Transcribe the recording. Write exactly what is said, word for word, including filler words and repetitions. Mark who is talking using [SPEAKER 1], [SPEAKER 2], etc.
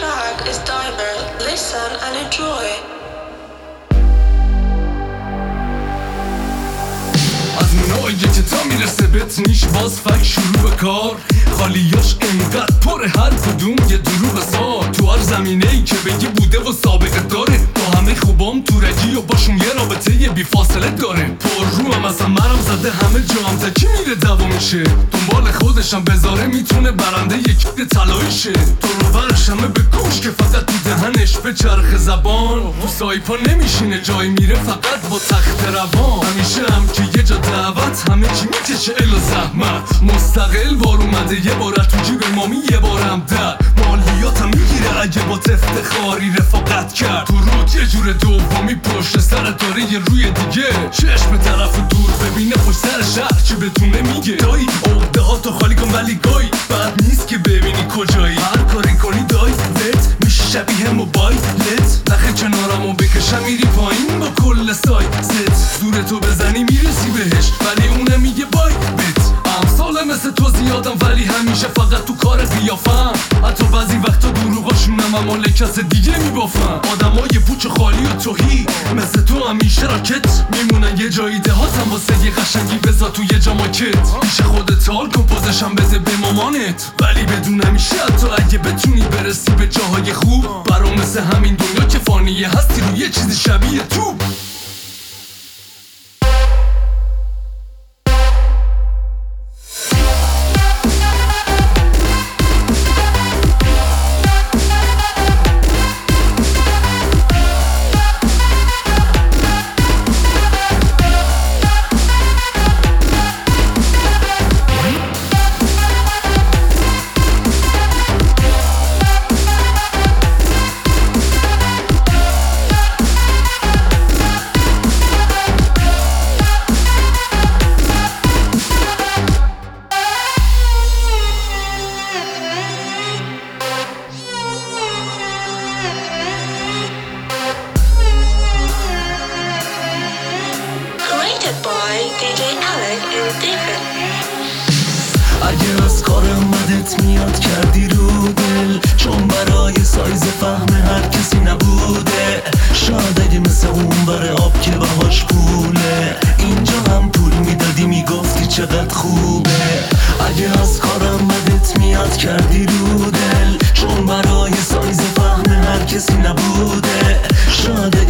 [SPEAKER 1] track is Diver. Listen and enjoy.
[SPEAKER 2] از اونایی که تا میرسه بهت نیش باز فک شروع به کار خالیاش انقدر پره هر کدوم یه دروغ سار تو هر زمینه ای که بگی بوده و سابقه داره با همه خوبام تو رگی و باشون یه رابطه یه بی فاصله داره پر رو هم اصلا مرم زده همه جا هم تا کی میره دوامیشه دنبال خودشم بذاره میتونه برنده یکی طلاییشه تو رو برش همه به گوش که فقط تو دهنش به چرخ زبان تو سایپا نمیشینه جایی میره فقط با تخت روان همیشه هم که یه جا دعوت همه چی میکشه الا زحمت مستقل بار اومده یه بار تو جیب مامی یه بارم در مالیاتم میگیره اگه با افتخاری رفاقت کرد تو رود یه جور دومی پشت سر داره یه روی دیگه چشم طرف دور ببینه پشت سر شهر چی بتونه میگه دایی عقده ها تو خالی کن ولی گای بعد نیست که ببینی کجایی هر کاری کنی دایی لت میشه شبیه موبایلت نخه کنارمو بکشم میری پایین با کل سای ست زورتو بزنی میرسی بهش ولی اونه میگه بای بت امثال مثل تو زیادم ولی همیشه فقط تو کار قیافم حتی بعضی وقتا دروغاشونم اما لکس دیگه میبافم آدمای پوچ خالی و توهی مثل تو همیشه راکت میمونن یه جایی دهاتم واسه یه قشنگی بزا تو یه جاماکت پیش خودت حال کن پوزشم بده به مامانت ولی بدون همیشه حتی اگه بتونی برسی به جاهای خوب برام مثل همین دنیا که فانیه هستی روی یه چیزی شبیه تو
[SPEAKER 1] By دی جی Alec in David.
[SPEAKER 3] اگه از کارم بدت میاد کردی رو دل چون برای سایز فهم هر کسی نبوده شاید اگه مثل اون بره آب که بهاش پوله اینجا هم پول میدادی میگفتی چقدر خوبه اگه از کارم بدت میاد کردی رو دل چون برای سایز فهم هر کسی نبوده شاید